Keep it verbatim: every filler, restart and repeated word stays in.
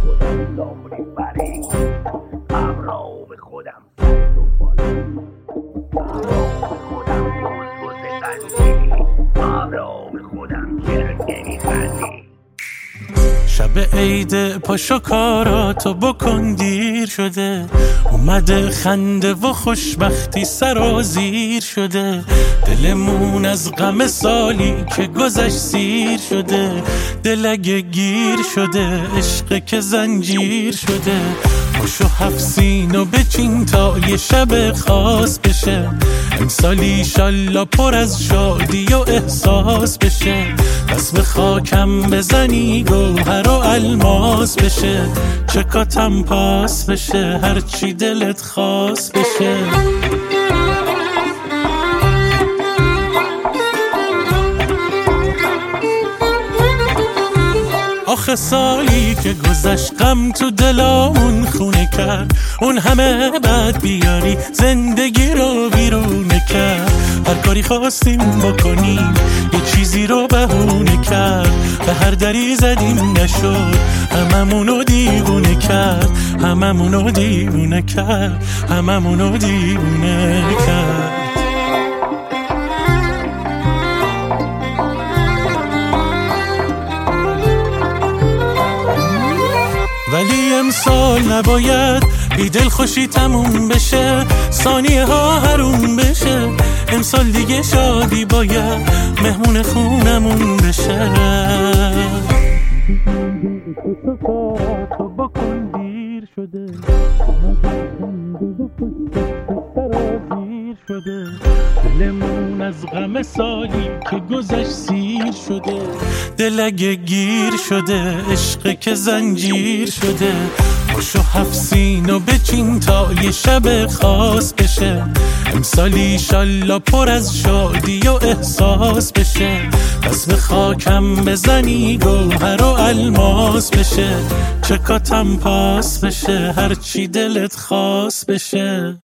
خودم داخلی فرید ابرا به خودم سر دوباره ابرا به خودم روز روز قندی ابرا به خودم چرکنی خندی. شب عید پاشو کاراتو بکن دیر شده، اومده خنده و خوشبختی سرازیر شده. دلمون از غم سالی که گذشت سیر شده، دل اگه گیر شده عشق که زنجیر شده. پاشو هفت سینو بچین تا یه شب خاص بشه، امسال ایشالله پر از شادی و احساس بشه. دست به خاکم بزنی گوهر و الماس بشه، چکاتم پاس بشه هرچی دلت خواست بشه. آخه سالی که گذشت غم تو دلامون خونه کرد، اون همه بعد بیاری زندگی رو بیرونه کرد. هر کاری خواستیم بکنیم یه چیزی رو بهونه کرد، به هر دری زدیم نشد هممونو دیوونه کرد، هممونو دیوونه کرد، هممونو دیوونه کرد. ولی امسال نباید بی دل خوشی تموم بشه، ثانیه ها حروم بشه. امسال دیگه شادی باید مهمون خونمون بشه. تو بکن دیر شده، شده دلمون از غم سالی که گذشت سیر شده. دل اگه گیر شده عشق که زنجیر شده. پاشو هفت سینو بچین تا یه شب خاص بشه، امسال ایشالله پر از شادی و احساس بشه. دست به خاکم بزنی گوهر و الماس بشه، چکاتم پاس بشه هرچی دلت خواست بشه.